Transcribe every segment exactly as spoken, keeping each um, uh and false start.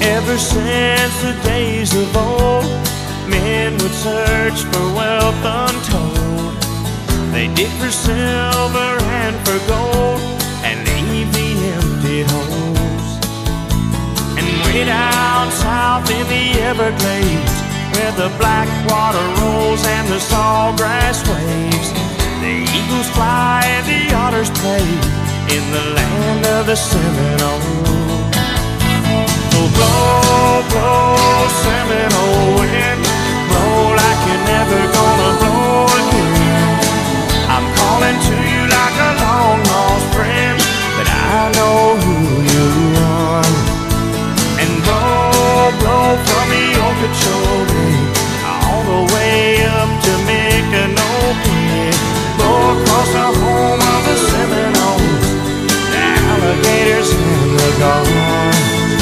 Ever since the days of old, men would search for wealth untold. They dig for silver and for gold and leave the empty holes. And way down south in the Everglades, where the black water rolls and the sawgrass waves, the eagles fly and the otters play in the land of the Seminoles. So blow, blow, Seminole wind, blow like you're never gonna blow again. I'm calling to you like a long lost friend, but I know who you are. And blow, blow from the Okeechobee all the way up to Micanopy. Blow across the home of the Seminoles, the alligators and the gulls.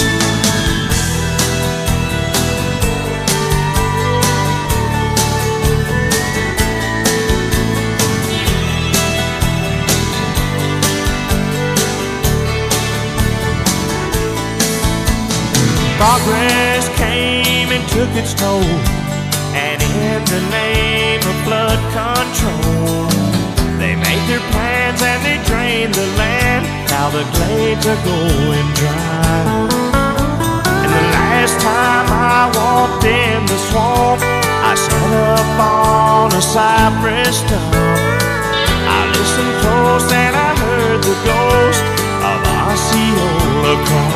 Progress came and took its toll, and in the name of flood control, they made their plans and they drained the land. Now the glades are going dry. And the last time I walked in the swamp, I sat up on a cypress stump. I listened close and I heard the ghost of Osceola cry.